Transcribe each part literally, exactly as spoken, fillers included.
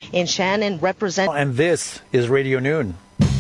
in Shannon represent. And this is Radio Noon.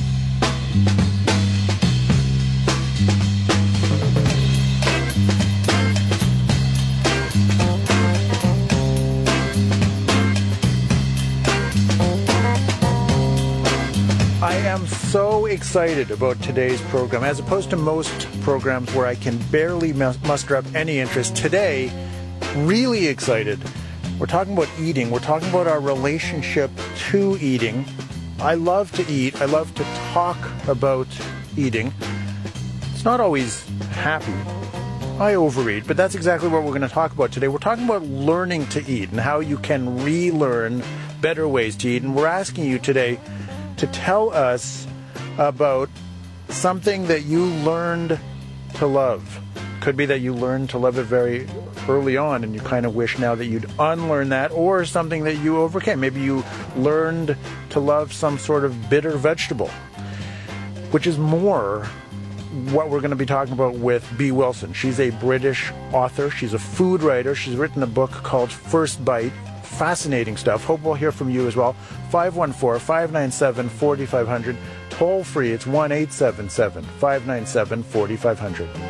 I am so excited about today's program, as opposed to most programs where I can barely muster up any interest. Today, really excited. We're talking about eating. We're talking about our relationship to eating. I love to eat. I love to talk about eating. It's not always happy. I overeat, but that's exactly what we're going to talk about today. We're talking about learning to eat and how you can relearn better ways to eat. And we're asking you today to tell us about something that you learned to love. Could be that you learned to love it very early on and you kind of wish now that you'd unlearn that, or something that you overcame. Maybe you learned to love some sort of bitter vegetable, which is more what we're going to be talking about with Bea Wilson. She's a British author. She's a food writer. She's written a book called First Bite. Fascinating stuff. Hope we'll hear from you as well. five one four, five nine seven, four five zero zero. Toll free, it's one eight seven seven, five nine seven, four five zero zero.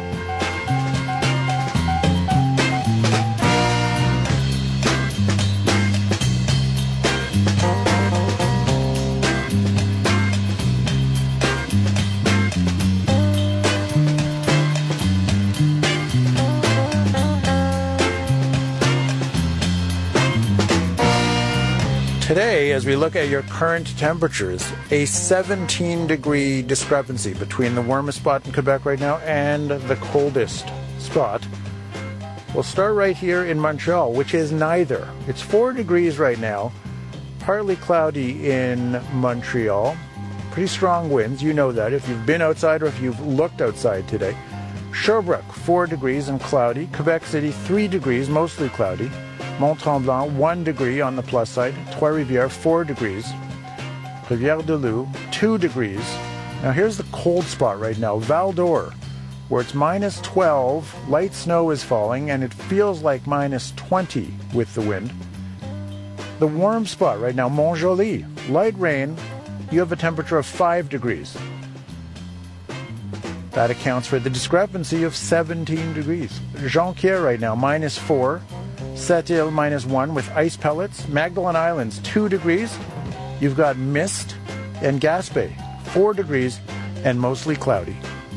Today, as we look at your current temperatures, a seventeen degree discrepancy between the warmest spot in Quebec right now and the coldest spot. We'll start right here in Montreal, which is neither. It's four degrees right now, partly cloudy in Montreal. Pretty strong winds, you know that if you've been outside or if you've looked outside today. Sherbrooke, four degrees and cloudy. Quebec City, three degrees, mostly cloudy. Mont-Tremblant, one degree on the plus side. Trois-Rivières, four degrees. Rivière-du-Loup, two degrees. Now here's the cold spot right now, Val-d'Or, where it's minus twelve, light snow is falling, and it feels like minus twenty with the wind. The warm spot right now, Mont-Joli, light rain, you have a temperature of five degrees. That accounts for the discrepancy of seventeen degrees. Jonquière right now, minus four. Sept-Îles, minus one with ice pellets. Magdalen Islands, two degrees. You've got mist. And Gaspé, four degrees and mostly cloudy.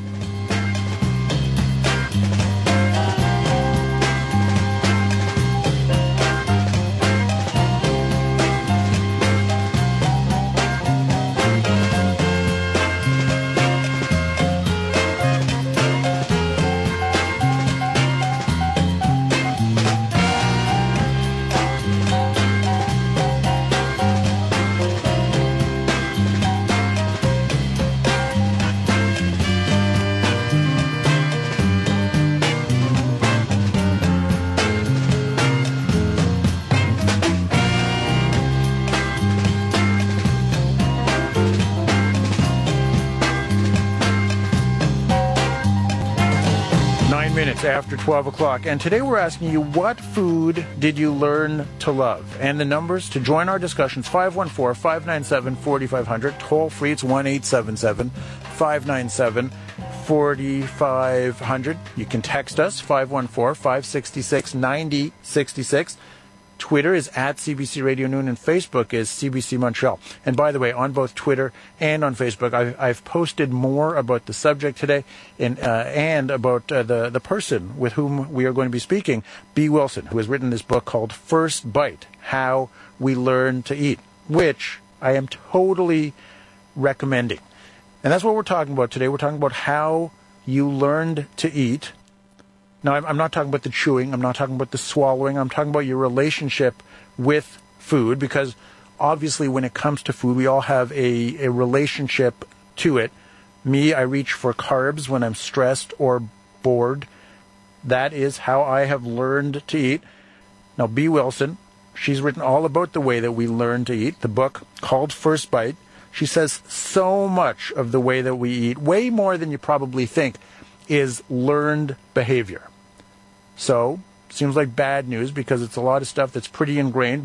After twelve o'clock, and today we're asking you, what food did you learn to love? And the numbers to join our discussions, five one four, five nine seven, four five zero zero. Toll free, it's one eight seven seven, five nine seven, four five zero zero. You can text us, five one four, five six six, nine zero six six. Twitter is at C B C Radio Noon, and Facebook is C B C Montreal. And by the way, on both Twitter and on Facebook, I've, I've posted more about the subject today and, uh, and about uh, the, the person with whom we are going to be speaking, Bea Wilson, who has written this book called First Bite, How We Learn to Eat, which I am totally recommending. And that's what we're talking about today. We're talking about how you learned to eat. Now, I'm not talking about the chewing. I'm not talking about the swallowing. I'm talking about your relationship with food, because obviously when it comes to food, we all have a, a relationship to it. Me, I reach for carbs when I'm stressed or bored. That is how I have learned to eat. Now, Bea Wilson, she's written all about the way that we learn to eat. The book called First Bite. She says so much of the way that we eat, way more than you probably think, is learned behavior. So, seems like bad news because it's a lot of stuff that's pretty ingrained, but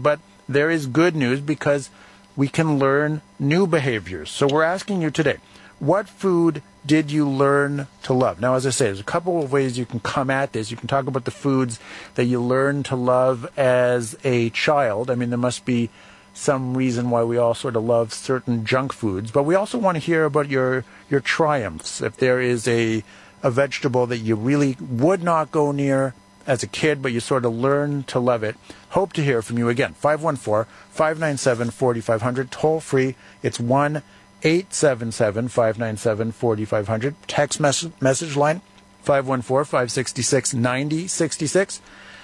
there is good news because we can learn new behaviors. So we're asking you today, what food did you learn to love? Now, as I say, there's a couple of ways you can come at this. You can talk about the foods that you learned to love as a child. I mean, there must be some reason why we all sort of love certain junk foods. But we also want to hear about your, your triumphs. If there is a, a vegetable that you really would not go near as a kid, but you sort of learn to love it. Hope to hear from you again. five one four, five nine seven, four five zero zero. Toll free. It's one eight seven seven, five nine seven, four five zero zero. Text mes- message line five one four, five six six, nine zero six six.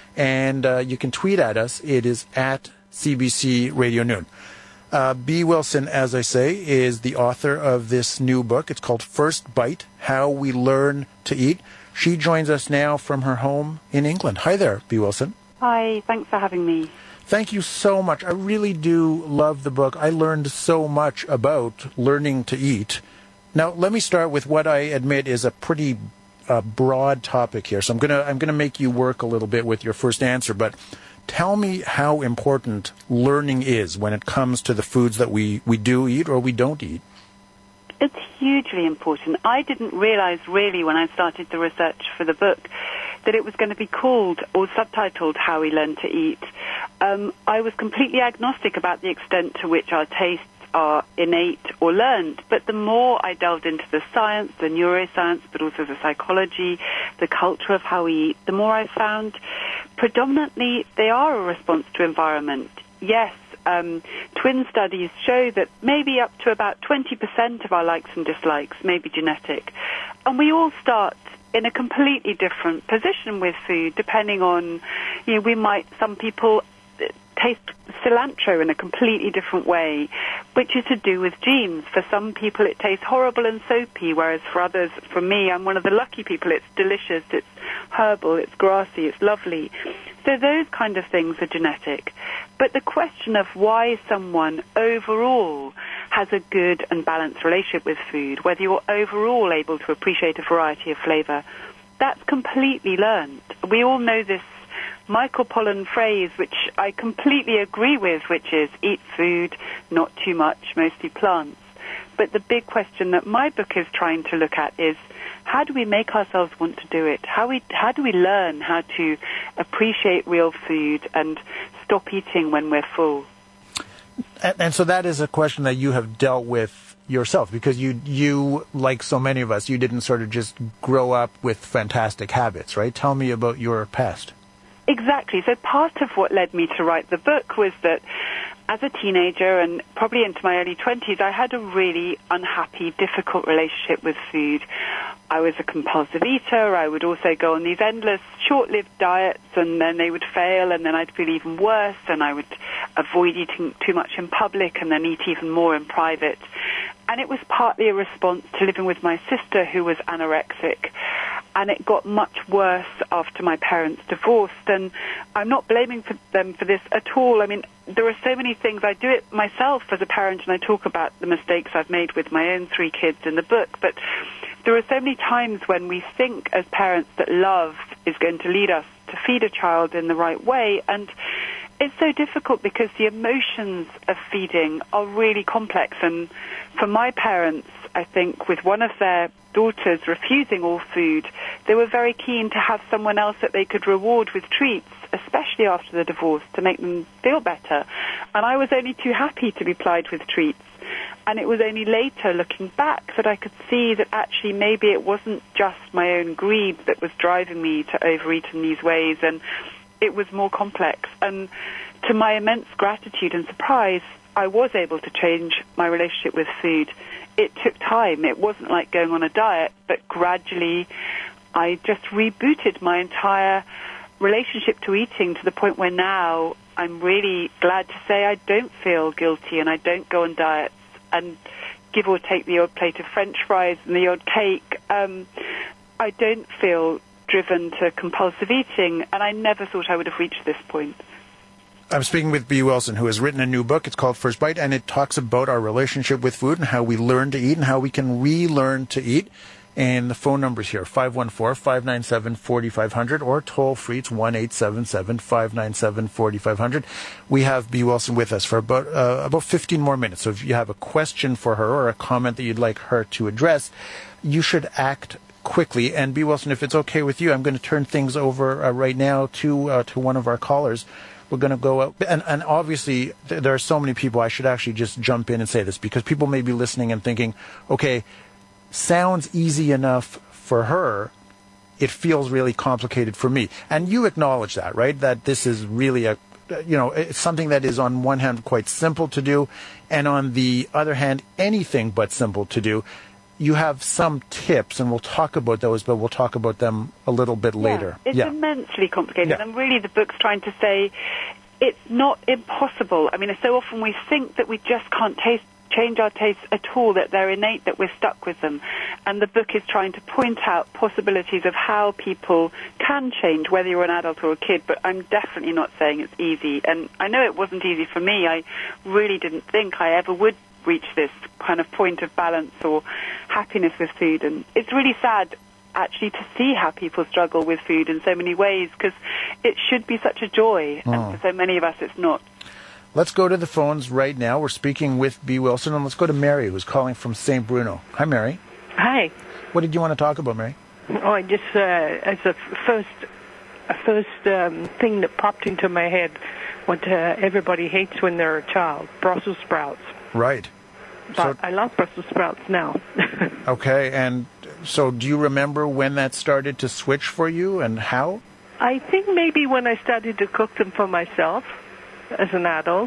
And uh, you can tweet at us. It is at C B C Radio Noon. Uh, Bee Wilson, as I say, is the author of this new book. It's called First Bite, How We Learn to Eat. She joins us now from her home in England. Hi there, Bee Wilson. Hi, thanks for having me. Thank you so much. I really do love the book. I learned so much about learning to eat. Now, let me start with what I admit is a pretty uh, broad topic here. So I'm gonna I'm gonna make you work a little bit with your first answer, but tell me how important learning is when it comes to the foods that we, we do eat or we don't eat. It's hugely important. I didn't realize really when I started the research for the book that it was going to be called or subtitled How We Learn to Eat. Um, I was completely agnostic about the extent to which our tastes are innate or learned. But the more I delved into the science, the neuroscience, but also the psychology, the culture of how we eat, the more I found predominantly they are a response to environment. Yes, um, twin studies show that maybe up to about twenty percent of our likes and dislikes may be genetic. And we all start in a completely different position with food, depending on, you know, we might, some people taste cilantro in a completely different way, which is to do with genes. For some people it tastes horrible and soapy, whereas for others, for me, I'm one of the lucky people, it's delicious, it's herbal, it's grassy, it's lovely. So those kind of things are genetic. But the question of why someone overall has a good and balanced relationship with food, whether you're overall able to appreciate a variety of flavor, that's completely learned. We all know this Michael Pollan phrase, which I completely agree with, which is eat food, not too much, mostly plants. But the big question that my book is trying to look at is, how do we make ourselves want to do it? How we how do we learn how to appreciate real food and stop eating when we're full? And, and so that is a question that you have dealt with yourself, because you, you, like so many of us, you didn't sort of just grow up with fantastic habits, right? Tell me about your past. Exactly. So part of what led me to write the book was that as a teenager and probably into my early twenties, I had a really unhappy, difficult relationship with food. I was a compulsive eater. I would also go on these endless, short-lived diets, and then they would fail, and then I'd feel even worse, and I would avoid eating too much in public and then eat even more in private. And it was partly a response to living with my sister, who was anorexic. And it got much worse after my parents divorced. And I'm not blaming for them for this at all. I mean, there are so many things. I do it myself as a parent, and I talk about the mistakes I've made with my own three kids in the book. But there are so many times when we think as parents that love is going to lead us to feed a child in the right way. And it's so difficult because the emotions of feeding are really complex. And for my parents, I think with one of their daughters refusing all food, they were very keen to have someone else that they could reward with treats, especially after the divorce, to make them feel better. And I was only too happy to be plied with treats. And it was only later, looking back, that I could see that actually maybe it wasn't just my own greed that was driving me to overeat in these ways, and it was more complex. And to my immense gratitude and surprise, I was able to change my relationship with food. It took time. It wasn't like going on a diet, but gradually I just rebooted my entire relationship to eating to the point where now I'm really glad to say I don't feel guilty and I don't go on diets and give or take the odd plate of French fries and the odd cake. Um, I don't feel driven to compulsive eating, and I never thought I would have reached this point. I'm speaking with Bee Wilson, who has written a new book. It's called First Bite, and it talks about our relationship with food and how we learn to eat and how we can relearn to eat. And the phone number's here, five one four, five nine seven, four five zero zero, or toll free, it's one eight seven seven, five nine seven, four five zero zero. We have Bee Wilson with us for about uh, about fifteen more minutes. So if you have a question for her or a comment that you'd like her to address, you should act quickly. And Bee Wilson, if it's okay with you, I'm going to turn things over uh, right now to uh, to one of our callers. We're going to go out, and, and obviously th- there are so many people, I should actually just jump in and say this, because people may be listening and thinking, okay, sounds easy enough for her, it feels really complicated for me. And you acknowledge that, right? That this is really a, you know, it's something that is on one hand quite simple to do, and on the other hand, anything but simple to do. You have some tips, and we'll talk about those, but we'll talk about them a little bit yeah, later. It's yeah. immensely complicated, yeah. and really the book's trying to say it's not impossible. I mean, so often we think that we just can't taste, change our tastes at all, that they're innate, that we're stuck with them. And the book is trying to point out possibilities of how people can change, whether you're an adult or a kid, but I'm definitely not saying it's easy. And I know it wasn't easy for me. I really didn't think I ever would reach this kind of point of balance or happiness with food. And it's really sad actually to see how people struggle with food in so many ways, because it should be such a joy, oh. and for so many of us it's not. Let's go to the phones right now. We're speaking with Bee Wilson, and let's go to Mary, who's calling from Saint Bruno. Hi, Mary. Hi. What did you want to talk about, Mary? Oh, I just, uh, as a first, a first um, thing that popped into my head, what uh, everybody hates when they're a child, Brussels sprouts. Right. But so, I love Brussels sprouts now. Okay, and so do you remember when that started to switch for you, and how? I think maybe when I started to cook them for myself as an adult,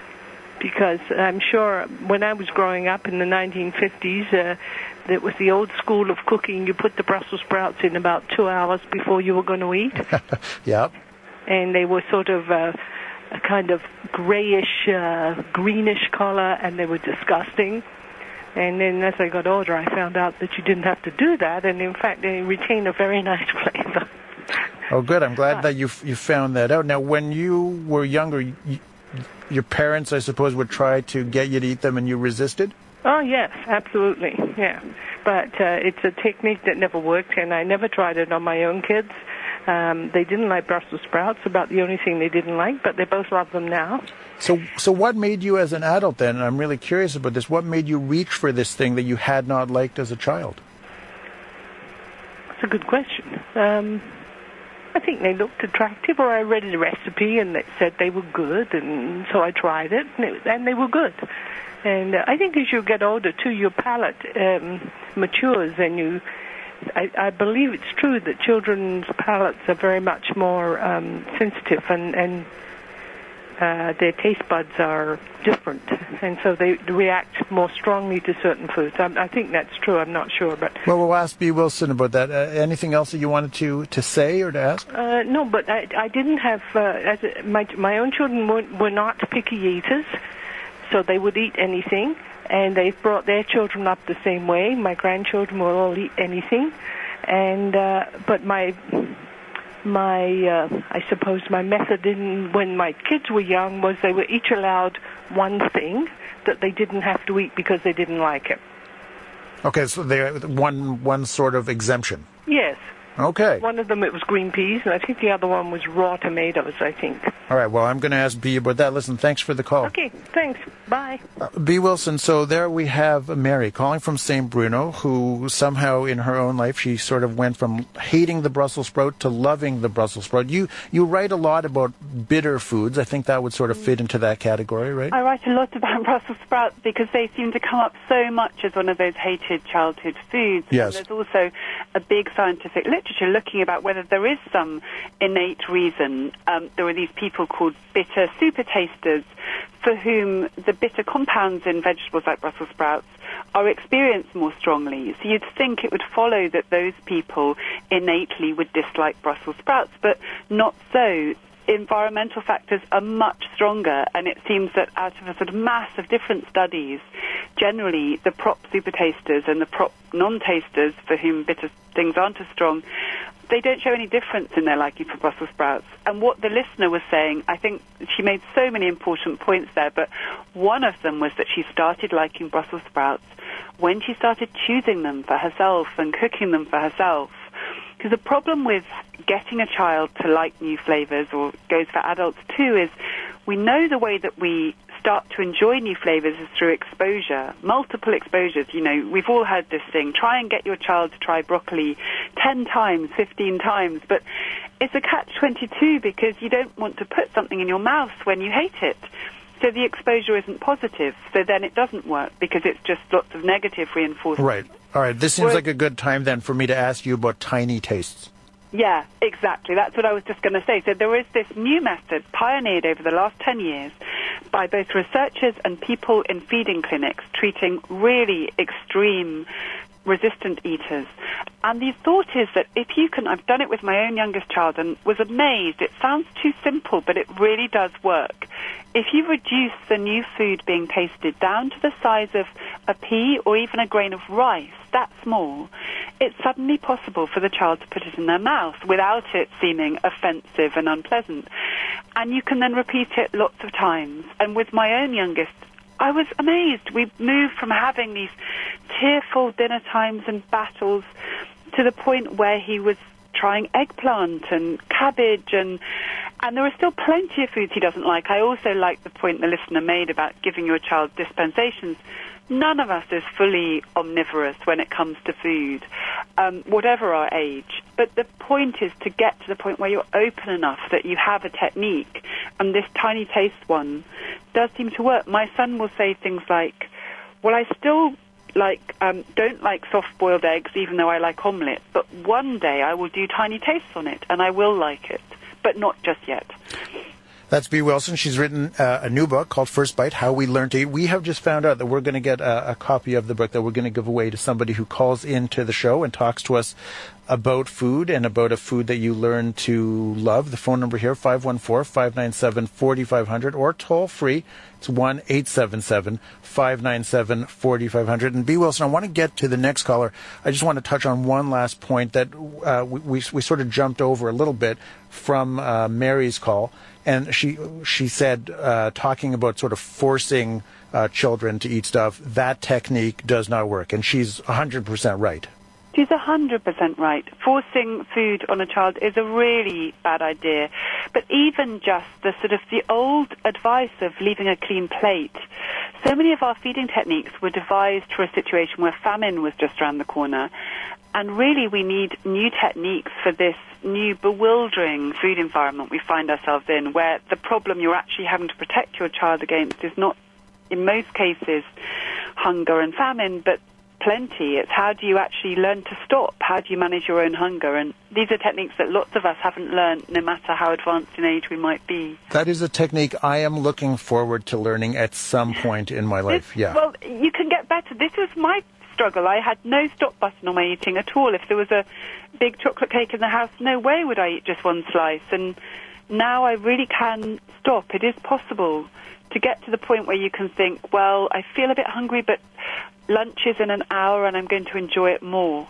because I'm sure when I was growing up in the nineteen fifties, uh, it was the old school of cooking. You put the Brussels sprouts in about two hours before you were going to eat. Yep. And they were sort of uh, a kind of grayish, uh, greenish color, and they were disgusting. And then as I got older, I found out that you didn't have to do that, and in fact, they retain a very nice flavor. Oh, good. I'm glad that you you found that out. Now, when you were younger, you, your parents, I suppose, would try to get you to eat them, and you resisted? Oh, yes, absolutely, yeah. But uh, it's a technique that never worked, and I never tried it on my own kids. Um, they didn't like Brussels sprouts, about the only thing they didn't like, but they both love them now. So so what made you as an adult then, and I'm really curious about this, what made you reach for this thing that you had not liked as a child? That's a good question. Um, I think they looked attractive, or I read a recipe and it said they were good, and so I tried it, and, it, and they were good. And uh, I think as you get older, too, your palate um, matures, and you... I, I believe it's true that children's palates are very much more um, sensitive, and, and uh, their taste buds are different, and so they react more strongly to certain foods. I, I think that's true. I'm not sure, but well, we'll ask Bee Wilson about that. Uh, anything else that you wanted to, to say or to ask? Uh, no, but I, I didn't have uh, as a, my my own children were, were not picky eaters, so they would eat anything. And they've brought their children up the same way. My grandchildren will all eat anything, and uh, but my my uh, I suppose my method in when my kids were young was they were each allowed one thing that they didn't have to eat because they didn't like it. Okay, so they one one sort of exemption. Yes. Okay. One of them, it was green peas, and I think the other one was raw tomatoes, I think. All right, well, I'm going to ask Bee about that. Listen, thanks for the call. Okay, thanks. Bye. Uh, Bee Wilson, so there we have Mary calling from Saint Bruno, who somehow in her own life, she sort of went from hating the Brussels sprout to loving the Brussels sprout. You you write a lot about bitter foods. I think that would sort of fit into that category, right? I write a lot about Brussels sprouts because they seem to come up so much as one of those hated childhood foods. Yes. And there's also a big scientific literature looking about whether there is some innate reason. Um, there are these people called bitter super tasters for whom the bitter compounds in vegetables like Brussels sprouts are experienced more strongly. So you'd think it would follow that those people innately would dislike Brussels sprouts, but not so. Environmental factors are much stronger, and it seems that out of a sort of mass of different studies, generally the prop super tasters and the prop non-tasters for whom bitter things aren't as strong they don't show any difference in their liking for Brussels sprouts. And what the listener was saying, I think she made so many important points there, but one of them was that she started liking Brussels sprouts when she started choosing them for herself and cooking them for herself. Because the problem with getting a child to like new flavors, or goes for adults too, is we know the way that we start to enjoy new flavors is through exposure, multiple exposures. You know, we've all heard this thing, try and get your child to try broccoli ten times, fifteen times, but it's a catch twenty-two because you don't want to put something in your mouth when you hate it. So the exposure isn't positive, so then it doesn't work because it's just lots of negative reinforcement. Right. All right. This seems Whereas, like a good time then for me to ask you about tiny tastes. Yeah, exactly. That's what I was just going to say. So there is this new method pioneered over the last ten years by both researchers and people in feeding clinics treating really extreme resistant eaters. And the thought is that if you can, I've done it with my own youngest child and was amazed. It sounds too simple, but it really does work. If you reduce the new food being tasted down to the size of a pea or even a grain of rice, that small, it's suddenly possible for the child to put it in their mouth without it seeming offensive and unpleasant. And you can then repeat it lots of times. And with my own youngest, I was amazed. We moved from having these tearful dinner times and battles to the point where he was trying eggplant and cabbage, and and there are still plenty of foods he doesn't like. I also like the point the listener made about giving your child dispensations. None of us is fully omnivorous when it comes to food, um, whatever our age. But the point is to get to the point where you're open enough that you have a technique, and this tiny taste one does seem to work. My son will say things like, well, I still like um, don't like soft-boiled eggs, even though I like omelette, but one day I will do tiny tastes on it, and I will like it, but not just yet. That's Bea Wilson. She's written uh, a new book called First Bite, How We Learned to Eat. We have just found out that we're going to get a, a copy of the book that we're going to give away to somebody who calls into the show and talks to us about food and about a food that you learn to love. The phone number here, five one four, five nine seven, four five zero zero, or toll free. It's one eight seven seven, five nine seven, four five zero zero. And Bea Wilson, I want to get to the next caller. I just want to touch on one last point that uh, we, we, we sort of jumped over a little bit from uh, Mary's call. And she she said, uh, talking about sort of forcing uh, children to eat stuff, that technique does not work. And she's one hundred percent right. She's one hundred percent right. Forcing food on a child is a really bad idea. But even just the sort of the old advice of leaving a clean plate, so many of our feeding techniques were devised for a situation where famine was just around the corner. And really we need new techniques for this new bewildering food environment we find ourselves in, where the problem you're actually having to protect your child against is not, in most cases, hunger and famine, but plenty. It's how do you actually learn to stop? How do you manage your own hunger? And these are techniques that lots of us haven't learned, no matter how advanced in age we might be. That is a technique I am looking forward to learning at some point in my life, this, yeah. Well, you can get better. This was my struggle. I had no stop button on my eating at all. If there was a big chocolate cake in the house, no way would I eat just one slice. And now I really can stop. It is possible to get to the point where you can think, well, I feel a bit hungry, but lunch is in an hour and I'm going to enjoy it more.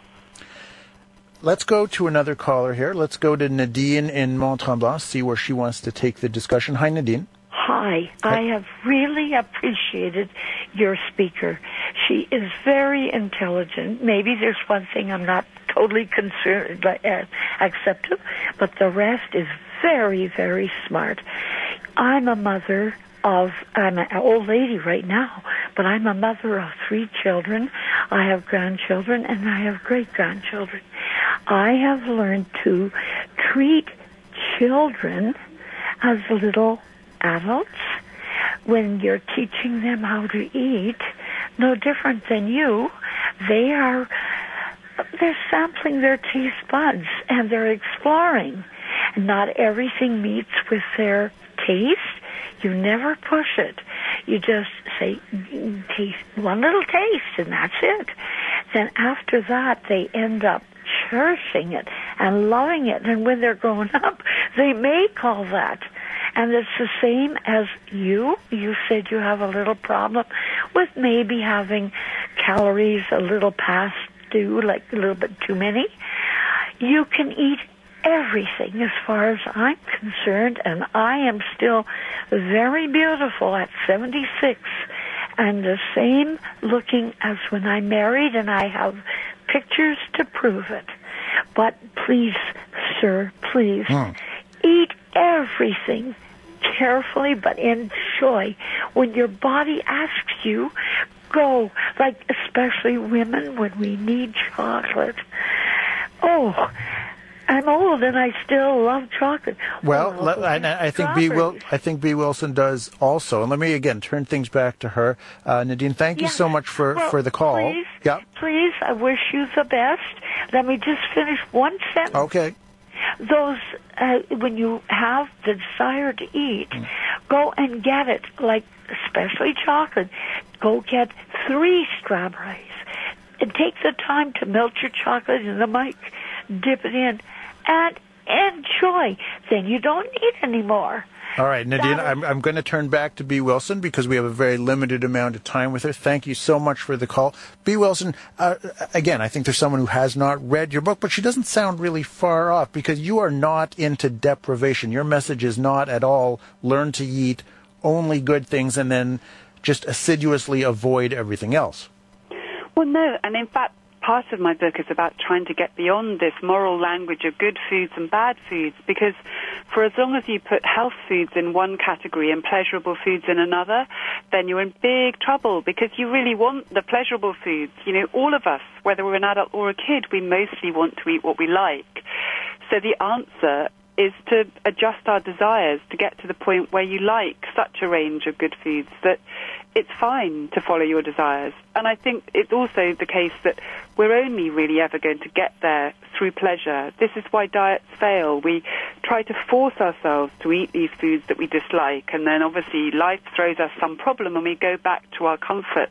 Let's go to another caller here. Let's go to Nadine in Mont-Tremblant, see where she wants to take the discussion. Hi, Nadine. Hi. I have really appreciated your speaker. She is very intelligent. Maybe there's one thing I'm not totally concerned, uh, accepted, but the rest is very, very smart. I'm a mother of, I'm an old lady right now, but I'm a mother of three children. I have grandchildren and I have great-grandchildren. I have learned to treat children as little adults when you're teaching them how to eat, no different than you. They are, they're sampling their taste buds and they're exploring. Not everything meets with their taste. You never push it. You just say, taste one little taste, and that's it. Then after that, they end up cherishing it and loving it. And when they're grown up, they may call that. And it's the same as you. You said you have a little problem with maybe having calories a little past due, like a little bit too many. you can eat everything as far as I'm concerned, and I am still very beautiful at seventy-six and the same looking as when I married, and I have pictures to prove it. But please, sir, please, mm. eat everything carefully, but enjoy. When your body asks you, go. Like, especially women, when we need chocolate. Oh, I'm old and I still love chocolate. Well, oh, let, I, I think B. Wil- I think B. Wilson does also. And let me again turn things back to her. Uh, Nadine, thank you yeah. so much for, well, for the call. Please, yeah. please, I wish you the best. Let me just finish one sentence. Okay. Those, uh, when you have the desire to eat, mm. go and get it, like especially chocolate. Go get three strawberries. And take the time to melt your chocolate in the mic, dip it in, and enjoy. Then you don't need any more. All right, Nadine, I'm, I'm going to turn back to B. Wilson because we have a very limited amount of time with her. Thank you so much for the call. B. Wilson, uh, again, I think there's someone who has not read your book, but she doesn't sound really far off because you are not into deprivation. Your message is not at all learn to eat only good things and then just assiduously avoid everything else. Well, no, and in fact, part of my book is about trying to get beyond this moral language of good foods and bad foods, because for as long as you put health foods in one category and pleasurable foods in another, then you're in big trouble, because you really want the pleasurable foods. You know, all of us, whether we're an adult or a kid, we mostly want to eat what we like. So the answer is to adjust our desires to get to the point where you like such a range of good foods that it's fine to follow your desires. And I think it's also the case that we're only really ever going to get there through pleasure. This is why diets fail. We try to force ourselves to eat these foods that we dislike, and then obviously life throws us some problem and we go back to our comforts.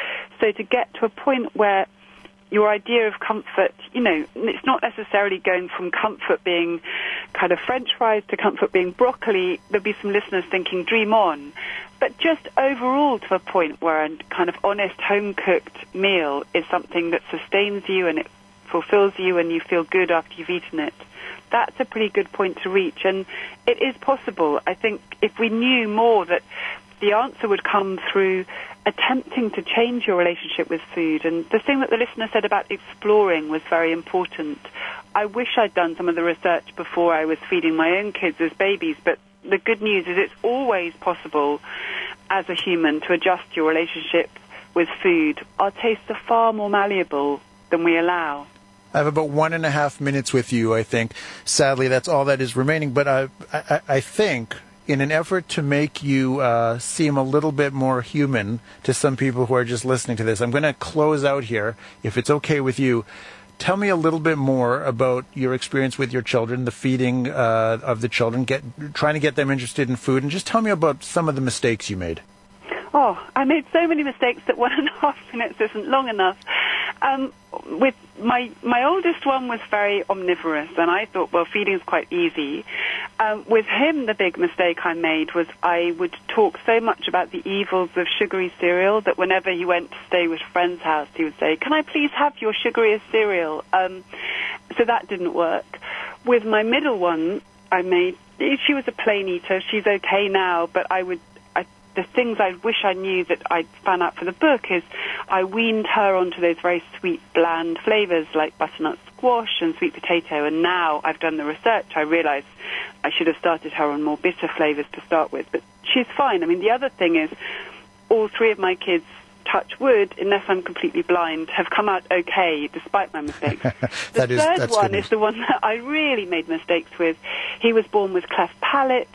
So to get to a point where your idea of comfort, you know, it's not necessarily going from comfort being kind of French fries to comfort being broccoli. There'll be some listeners thinking, dream on. But just overall to a point where a kind of honest home-cooked meal is something that sustains you and it fulfills you and you feel good after you've eaten it. That's a pretty good point to reach. And it is possible. I think if we knew more that the answer would come through attempting to change your relationship with food. And the thing that the listener said about exploring was very important. I wish I'd done some of the research before I was feeding my own kids as babies, but the good news is it's always possible as a human to adjust your relationship with food. Our tastes are far more malleable than we allow. I have about one and a half minutes with you, I think. Sadly, that's all that is remaining. But I, I, I think in an effort to make you uh, seem a little bit more human to some people who are just listening to this, I'm going to close out here, if it's okay with you. Tell me a little bit more about your experience with your children, the feeding uh, of the children, get, trying to get them interested in food, and just tell me about some of the mistakes you made. Oh, I made so many mistakes that one and a half minutes isn't long enough. Um, with my my oldest one was very omnivorous, and I thought, well, feeding is quite easy. Um, with him, the big mistake I made was I would talk so much about the evils of sugary cereal that whenever he went to stay with a friend's house, he would say, "Can I please have your sugariest cereal?" Um, so that didn't work. With my middle one, I made, she was a plain eater. She's okay now, but I would, I, the things I wish I knew that I found out for the book is I weaned her onto those very sweet, bland flavors like butternut squash and sweet potato, and now I've done the research, I realize I should have started her on more bitter flavors to start with, but she's fine. I mean, the other thing is all three of my kids, touch wood, unless I'm completely blind, have come out okay despite my mistakes. The is, third one is the one that I really made mistakes with. He was born with cleft palate.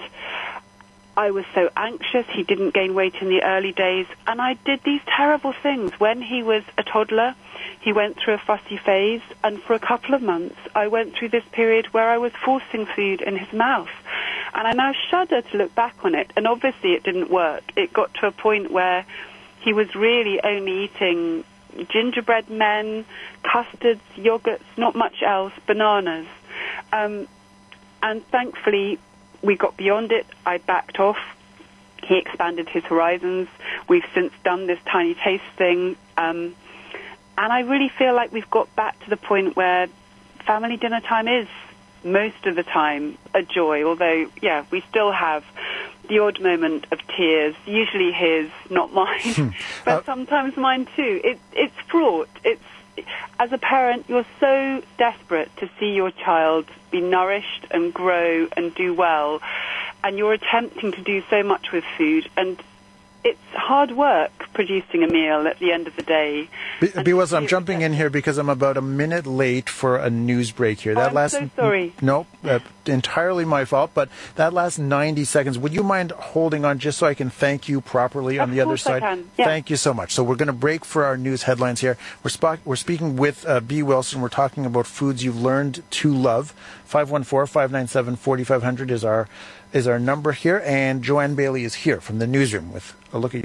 I was so anxious. He didn't gain weight in the early days, and I did these terrible things. When he was a toddler, he went through a fussy phase, and for a couple of months I went through this period where I was forcing food in his mouth. And I now shudder to look back on it, and obviously it didn't work. It got to a point where he was really only eating gingerbread men, custards, yogurts, not much else, bananas. Um, and thankfully, we got beyond it. I backed off. He expanded his horizons. We've since done this tiny taste thing. Um, and I really feel like we've got back to the point where family dinner time is most of the time a joy, although, yeah, we still have the odd moment of tears, usually his, not mine, but uh, sometimes mine too. It, it's fraught. It's, as a parent, you're so desperate to see your child be nourished and grow and do well, and you're attempting to do so much with food, and it's hard work producing a meal at the end of the day. B- Bewells, I'm jumping in here because I'm about a minute late for a news break here. Oh, That I'm last so sorry. No, uh, entirely my fault, but that last ninety seconds, would you mind holding on just so I can thank you properly on of the other course side? I can. Yeah. Thank you so much. So we're going to break for our news headlines here. We're, sp- we're speaking with uh, Bea Wilson. We're talking about foods you've learned to love. five one four, five nine seven, four five zero zero is our is our number here, and Joanne Bailey is here from the newsroom with a look at